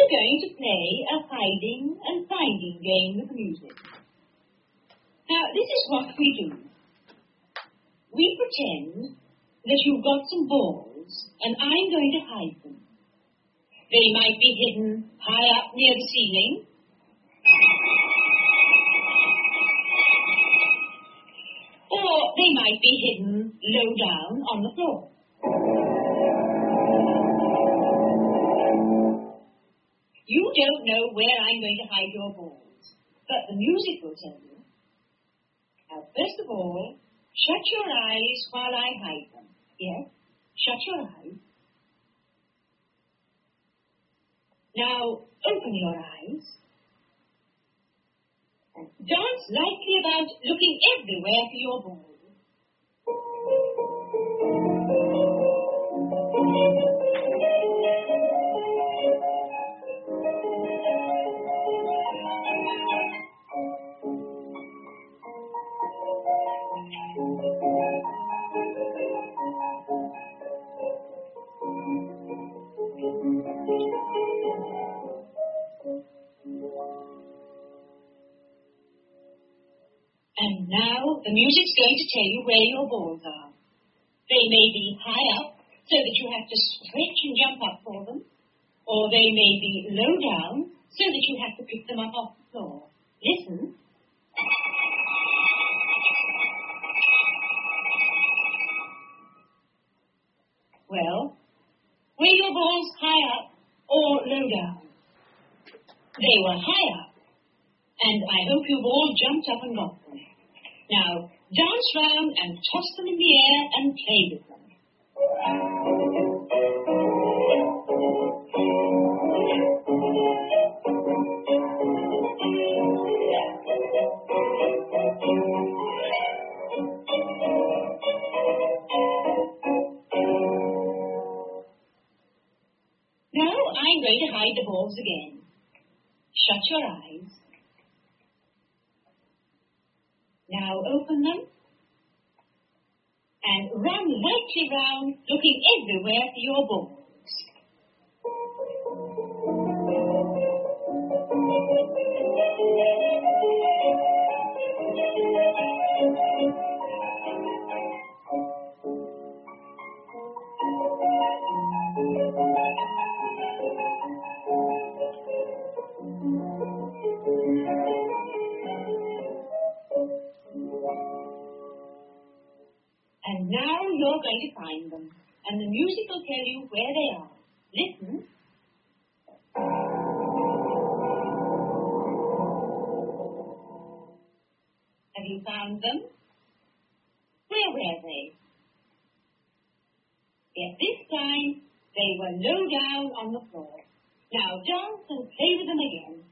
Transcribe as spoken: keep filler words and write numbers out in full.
we're going to play a hiding and finding game with music. Now, this is what we do. We pretend that you've got some balls, and I'm going to hide them. They might be hidden high up near the ceiling. Or they might be hidden low down on the floor. You don't know where I'm going to hide your balls, but the music will tell you. Now, first of all, shut your eyes while I hide them. Yes, shut your eyes. Now, open your eyes. And dance lightly about, looking everywhere for your balls. And now the music's going to tell you where your balls are. They may be high up, so that you have to stretch and jump up for them, or they may be low down, so that you have to pick them up off the floor. Listen. Well, were your balls high up or low down? They were high up, and I hope you've all jumped up and got them. Now, dance round and toss them in the air and play with them. Now I'm going to hide the balls again. Shut your eyes. Now open them and run lightly round, looking everywhere for your balls. And now you're going to find them, and the music will tell you where they are. Listen. Have you found them? Where were they? Yes, this time they were low down on the floor. Now dance and play with them again.